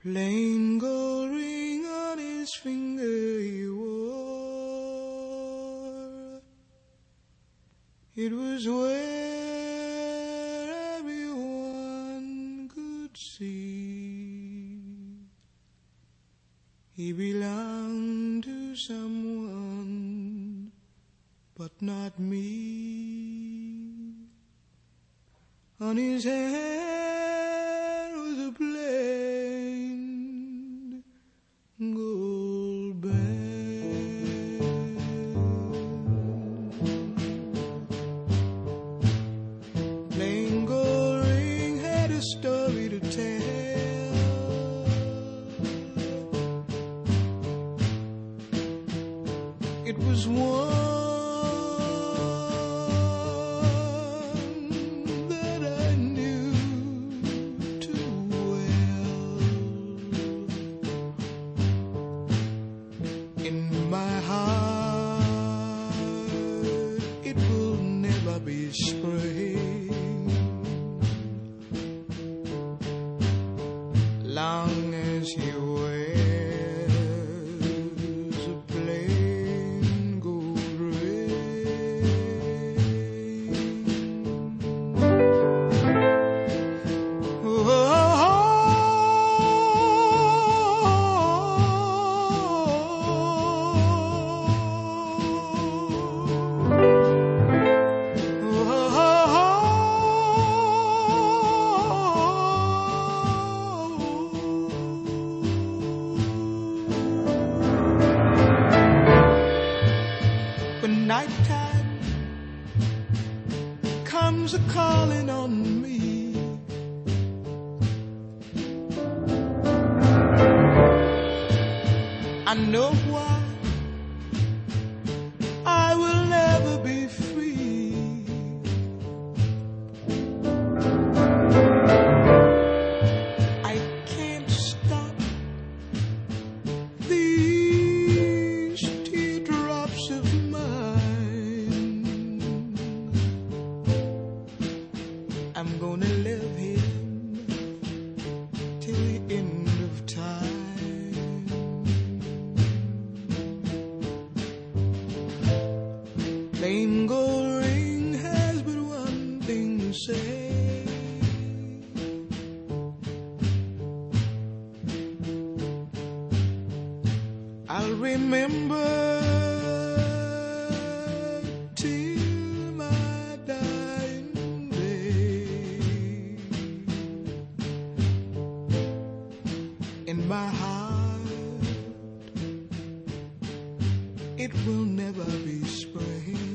Plain gold ring on his finger he wore. It was where everyone could see he belonged to someone, but not me. On his hand was a plain gold band. Plain gold ring had a story to tell. It was one that I knew too well. In my heart, it will never be spring, long as he wears a plain gold ring. When nighttime comes a calling on me, I know why I will never be free. I can't stop these teardrops of mine. I'm gonna love him till the end of time. Plain gold ring has but one thing to say. I'll remember till my dying day. In my heart, it will never be spring.